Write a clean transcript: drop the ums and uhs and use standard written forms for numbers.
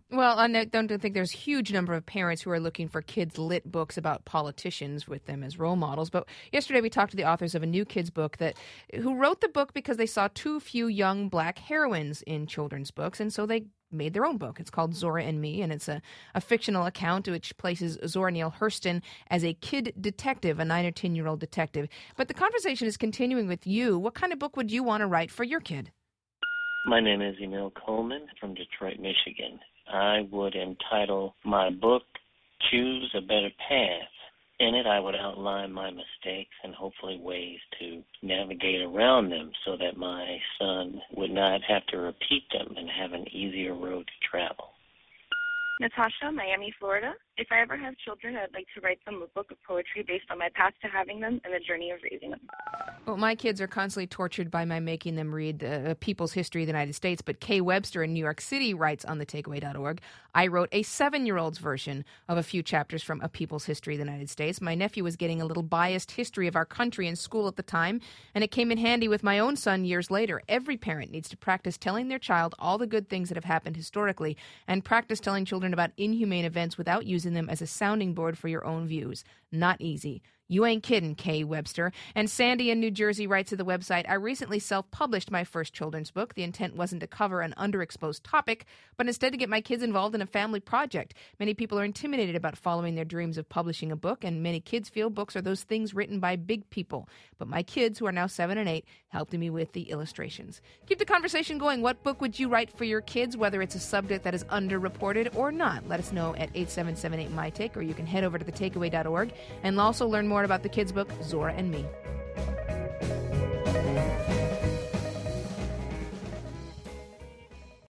Well, I don't think there's a huge number of parents who are looking for kids' lit books about politicians with them as role models. But yesterday we talked to the authors of a new kids' book who wrote the book because they saw too few young black heroines in children's books, and so they made their own book. It's called Zora and Me, and it's a fictional account which places Zora Neale Hurston as a kid detective, a 9 or 10-year-old detective. But the conversation is continuing with you. What kind of book would you want to write for your kid? My name is Emil Coleman from Detroit, Michigan. I would entitle my book, Choose a Better Path. In it, I would outline my mistakes and hopefully ways to navigate around them so that my son would not have to repeat them and have an easier road to travel. Natasha, Miami, Florida. If I ever have children, I'd like to write them a book of poetry based on my path to having them and the journey of raising them. Well, my kids are constantly tortured by my making them read People's History of the United States, but Kay Webster in New York City writes on thetakeaway.org, I wrote a 7-year-old's version of a few chapters from A People's History of the United States. My nephew was getting a little biased history of our country in school at the time, and it came in handy with my own son years later. Every parent needs to practice telling their child all the good things that have happened historically and practice telling children about inhumane events without using them as a sounding board for your own views. Not easy. You ain't kidding, Kay Webster. And Sandy in New Jersey writes to the website, I recently self-published my first children's book. The intent wasn't to cover an underexposed topic, but instead to get my kids involved in a family project. Many people are intimidated about following their dreams of publishing a book, and many kids feel books are those things written by big people. But my kids, who are now 7 and 8, helped me with the illustrations. Keep the conversation going. What book would you write for your kids, whether it's a subject that is underreported or not? Let us know at 877-8MyTake, or you can head over to thetakeaway.org and also learn more about the kids' book, Zora and Me.